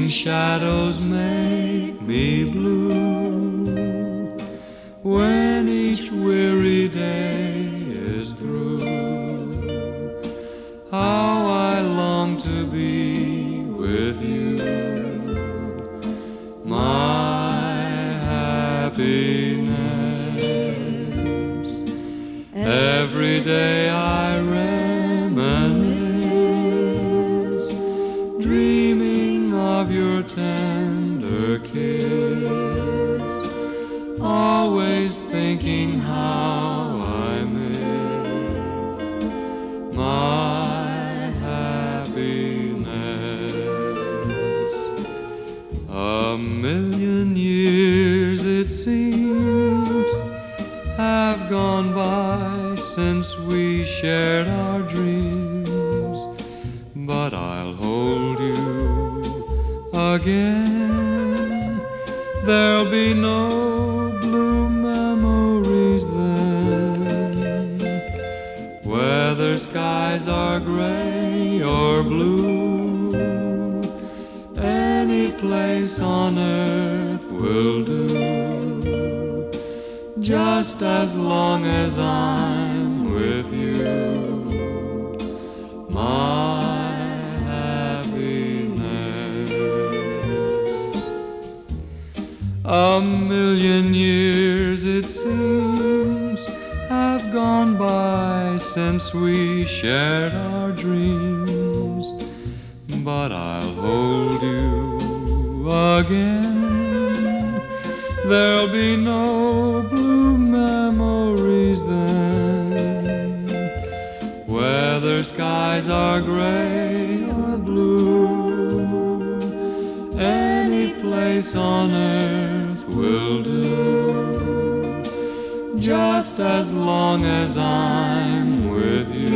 shadows make me blue when each weary day is through. How I long to be with you, my happiness. Every day I reminisce, dreaming of your tender kiss, always thinking how I miss my happiness. A million years it seems have gone by since we shared our dreams, but I'll hold you again. There'll be no blue memories then, whether skies are gray or blue. Any place on earth will do, just as long as I'm with you, my happiness. A million years it seems have gone by since we shared our dreams, but I'll hold you again. There'll be no blue memories then, whether skies are gray or blue. Any place on earth will do, just as long as I'm with you.